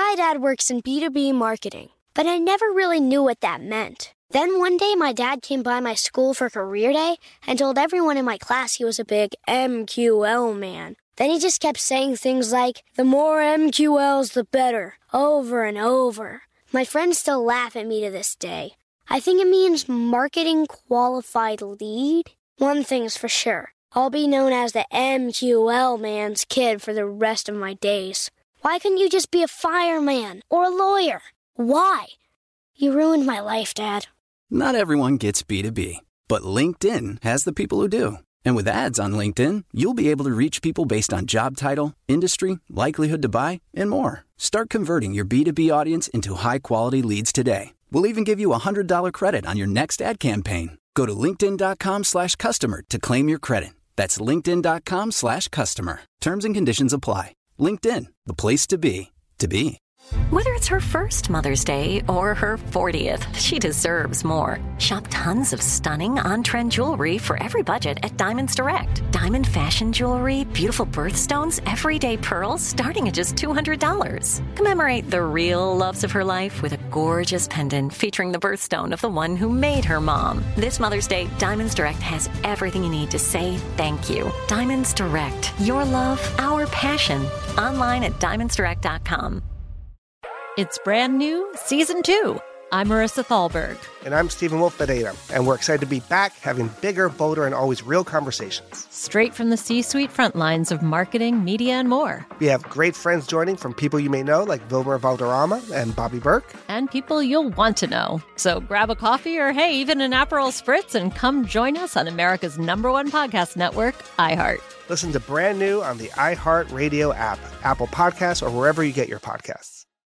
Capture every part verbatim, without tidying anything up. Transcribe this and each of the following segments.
My dad works in B two B marketing, but I never really knew what that meant. Then one day, my dad came by my school for career day and told everyone in my class he was a big M Q L man. Then he just kept saying things like, the more M Q Ls, the better, over and over. My friends still laugh at me to this day. I think it means marketing qualified lead. One thing's for sure. I'll be known as the M Q L man's kid for the rest of my days. Why couldn't you just be a fireman or a lawyer? Why? You ruined my life, Dad. Not everyone gets B two B, but LinkedIn has the people who do. And with ads on LinkedIn, you'll be able to reach people based on job title, industry, likelihood to buy, and more. Start converting your B two B audience into high-quality leads today. We'll even give you a one hundred dollars credit on your next ad campaign. Go to linkedin.com slash customer to claim your credit. That's linkedin.com slash customer. Terms and conditions apply. LinkedIn, the place to be, to be. Whether it's her first Mother's Day or her fortieth, she deserves more. Shop tons of stunning on-trend jewelry for every budget at Diamonds Direct. Diamond fashion jewelry, beautiful birthstones, everyday pearls starting at just two hundred dollars. Commemorate the real loves of her life with a gorgeous pendant featuring the birthstone of the one who made her mom. This Mother's Day, Diamonds Direct has everything you need to say thank you. Diamonds Direct. Your love, our passion. Online at diamonds direct dot com. It's brand new, season two. I'm Marissa Thalberg. And I'm Stephen Wolf Bedeta, and we're excited to be back having bigger, bolder, and always real conversations. Straight from the C-suite front lines of marketing, media, and more. We have great friends joining from people you may know, like Wilmer Valderrama and Bobby Burke. And people you'll want to know. So grab a coffee or, hey, even an Aperol Spritz and come join us on America's number one podcast network, iHeart. Listen to Brand New on the iHeart Radio app, Apple Podcasts, or wherever you get your podcasts.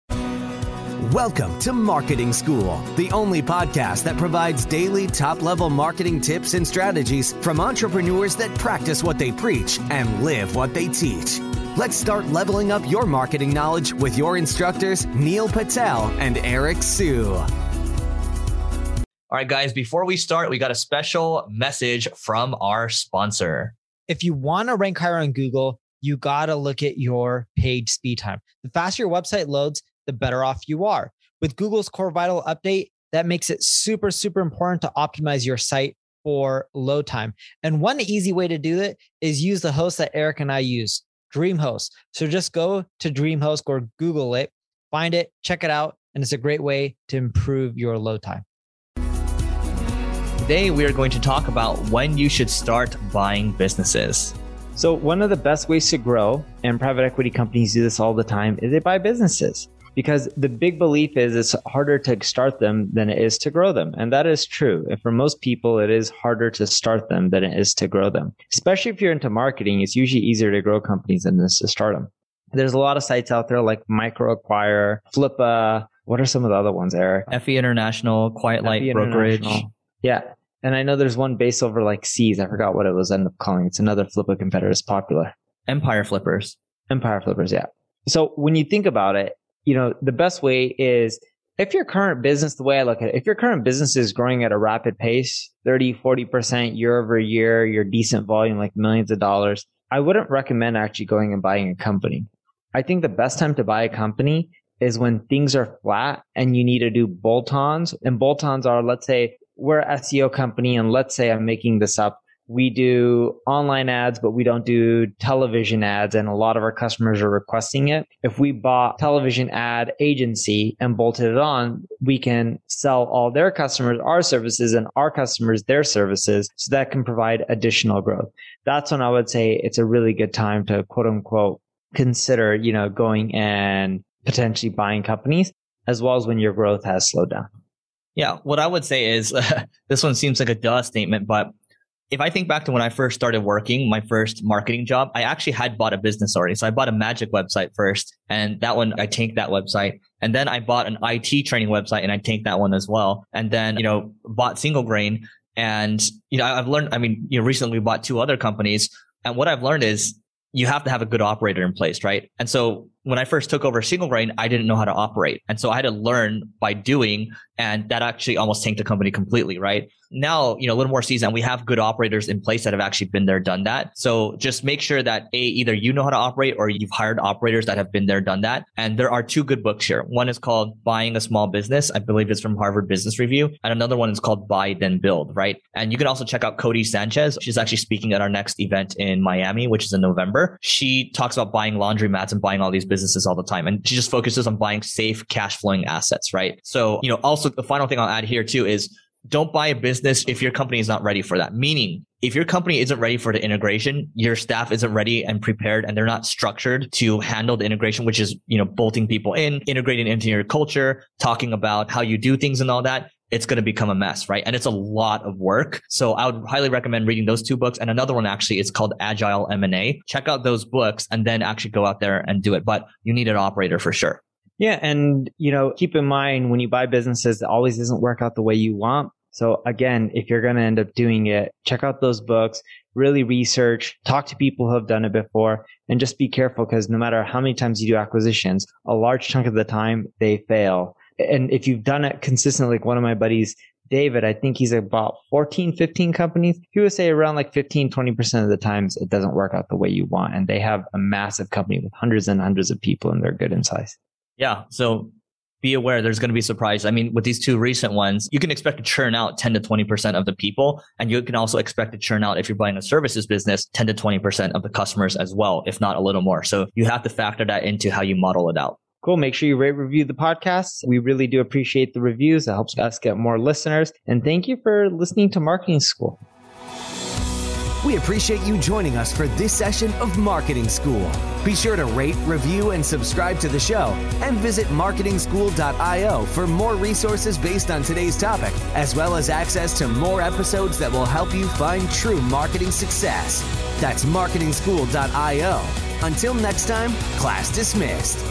Welcome to Marketing School, the only podcast that provides daily top-level marketing tips and strategies from entrepreneurs that practice what they preach and live what they teach. Let's start leveling up your marketing knowledge with your instructors, Neil Patel and Eric Sue. All right, guys, before we start, we got a special message from our sponsor. If you want to rank higher on Google, you got to look at your page speed time. The faster your website loads, the better off you are. With Google's Core Vital update, that makes it super, super important to optimize your site for load time. And one easy way to do it is use the host that Eric and I use, DreamHost. So just go to DreamHost or Google it, find it, check it out, and it's a great way to improve your load time. Today, we are going to talk about when you should start buying businesses. So one of the best ways to grow, and private equity companies do this all the time, is they buy businesses. Because the big belief is it's harder to start them than it is to grow them. And that is true. And for most people, it is harder to start them than it is to grow them. Especially if you're into marketing, it's usually easier to grow companies than it is to start them. There's a lot of sites out there like MicroAcquire, Flippa. What are some of the other ones, Eric? F E International, Quiet Light Brokerage. Yeah. And I know there's one based over like Seas. I forgot what it was ended up calling. It's another Flippa competitor. It's popular. Empire Flippers. Empire Flippers, yeah. So when you think about it, you know, the best way is if your current business, the way I look at it, if your current business is growing at a rapid pace, thirty, forty percent year over year, your decent volume, like millions of dollars, I wouldn't recommend actually going and buying a company. I think the best time to buy a company is when things are flat and you need to do bolt-ons. And bolt-ons are, let's say, we're an S E O company, and let's say I'm making this up. We do online ads, but we don't do television ads. And a lot of our customers are requesting it. If we bought television ad agency and bolted it on, we can sell all their customers our services and our customers their services. So that can provide additional growth. That's when I would say it's a really good time to quote unquote consider, you know, going and potentially buying companies, as well as when your growth has slowed down. Yeah. What I would say is uh, this one seems like a duh statement, but if I think back to when I first started working, my first marketing job, I actually had bought a business already. So I bought a magic website first, and that one, I tanked that website. And then I bought an I T training website and I tanked that one as well. And then, you know, bought Single Grain. And, you know, I've learned, I mean, you know, recently we bought two other companies. And what I've learned is you have to have a good operator in place, right? And so when I first took over Single Grain, I didn't know how to operate. And so I had to learn by doing, and that actually almost tanked the company completely, right? Now, you know, a little more seasoned, we have good operators in place that have actually been there, done that. So just make sure that A, either you know how to operate or you've hired operators that have been there, done that. And there are two good books here. One is called Buying a Small Business. I believe it's from Harvard Business Review. And another one is called Buy Then Build, right? And you can also check out Cody Sanchez. She's actually speaking at our next event in Miami, which is in November. She talks about buying laundromats and buying all these businesses all the time. And she just focuses on buying safe cash flowing assets, right? So, you know, also the final thing I'll add here too is don't buy a business if your company is not ready for that. Meaning, if your company isn't ready for the integration, your staff isn't ready and prepared, and they're not structured to handle the integration, which is, you know, bolting people in, integrating into your culture, talking about how you do things and all that, it's going to become a mess, right? And it's a lot of work. So I would highly recommend reading those two books. And another one actually is called Agile M and A. Check out those books and then actually go out there and do it. But you need an operator for sure. Yeah. And, you know, keep in mind when you buy businesses, it always doesn't work out the way you want. So again, if you're going to end up doing it, check out those books, really research, talk to people who have done it before, and just be careful because no matter how many times you do acquisitions, a large chunk of the time they fail. And if you've done it consistently, like one of my buddies, David, I think he's about fourteen, fifteen companies. He would say around like fifteen, twenty percent of the times it doesn't work out the way you want. And they have a massive company with hundreds and hundreds of people and they're good in size. Yeah. So be aware there's going to be surprise. I mean, with these two recent ones, you can expect to churn out ten to twenty percent of the people. And you can also expect to churn out, if you're buying a services business, ten to twenty percent of the customers as well, if not a little more. So you have to factor that into how you model it out. Cool. Make sure you rate, review the podcast. We really do appreciate the reviews. It helps us get more listeners. And thank you for listening to Marketing School. We appreciate you joining us for this session of Marketing School. Be sure to rate, review, and subscribe to the show, and visit marketing school dot io for more resources based on today's topic, as well as access to more episodes that will help you find true marketing success. That's marketing school dot io. Until next time, class dismissed.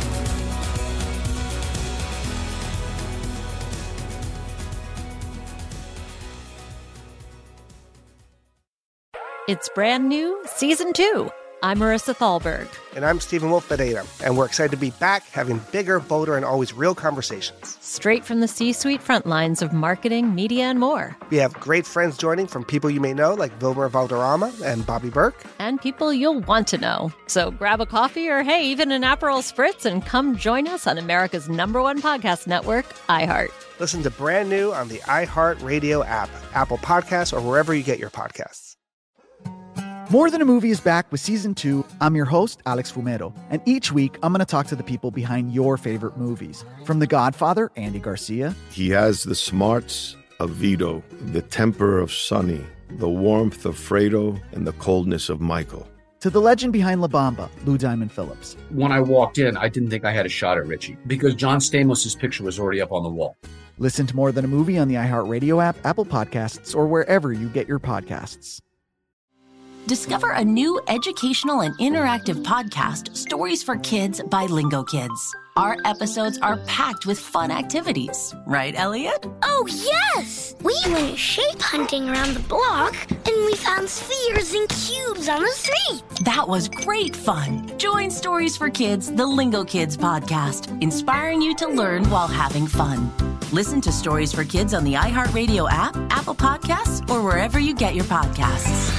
It's brand new, season two. I'm Marissa Thalberg. And I'm Stephen Wolf Pereira. And we're excited to be back having bigger, bolder, and always real conversations. Straight from the C-suite front lines of marketing, media, and more. We have great friends joining from people you may know, like Wilmer Valderrama and Bobby Burke. And people you'll want to know. So grab a coffee or, hey, even an Aperol Spritz and come join us on America's number one podcast network, iHeart. Listen to brand new on the iHeart Radio app, Apple Podcasts, or wherever you get your podcasts. More Than a Movie is back with season two. I'm your host, Alex Fumero, and each week I'm going to talk to the people behind your favorite movies. From The Godfather, Andy Garcia. He has the smarts of Vito, the temper of Sonny, the warmth of Fredo, and the coldness of Michael. To the legend behind La Bamba, Lou Diamond Phillips. When I walked in, I didn't think I had a shot at Richie because John Stamos' picture was already up on the wall. Listen to More Than a Movie on the iHeartRadio app, Apple Podcasts, or wherever you get your podcasts. Discover a new educational and interactive podcast, Stories for Kids by Lingo Kids. Our episodes are packed with fun activities. Right, Elliot? Oh, yes! We went shape hunting around the block, and we found spheres and cubes on the street. That was great fun. Join Stories for Kids, the Lingo Kids podcast, inspiring you to learn while having fun. Listen to Stories for Kids on the iHeartRadio app, Apple Podcasts, or wherever you get your podcasts.